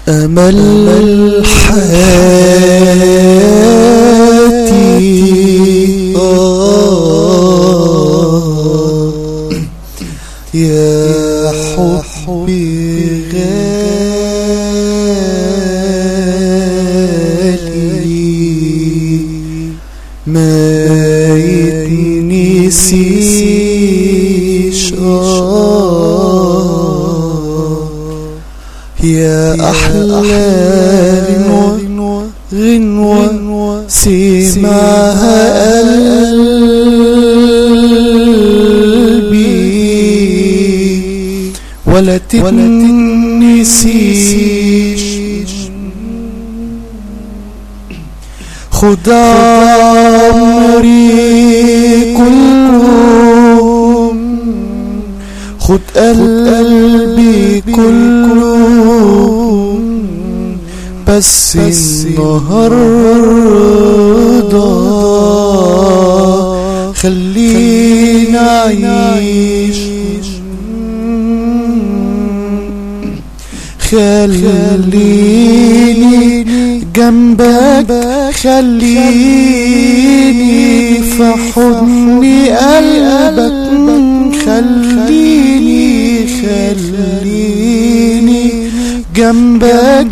أمل حياتي يا حبي غالي ما يتنسيش يا أحلى غنوة سمعها قلبي ولا تتنسيش خد عمري كله خد قلبي كله بس النهارده خلينا أعيش خليني جنبك خليني في حضن قلبك خليني جنبك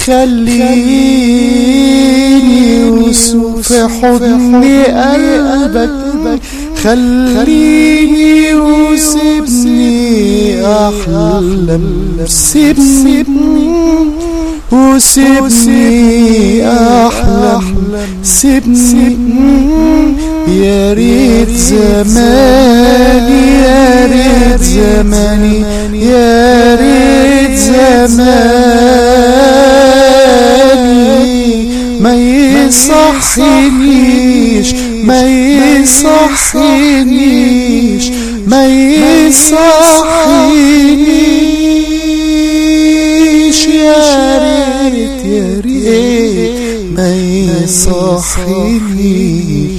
خليني في حضن قلبك خليني وسيبني أحلم سيبني وسيبني أحلم سيبني يا ريت زماني يا ريت زماني يا ريت زماني ما يصحنيش ما يصحنيش ما يصحنيش يا ريت ما يصحنيش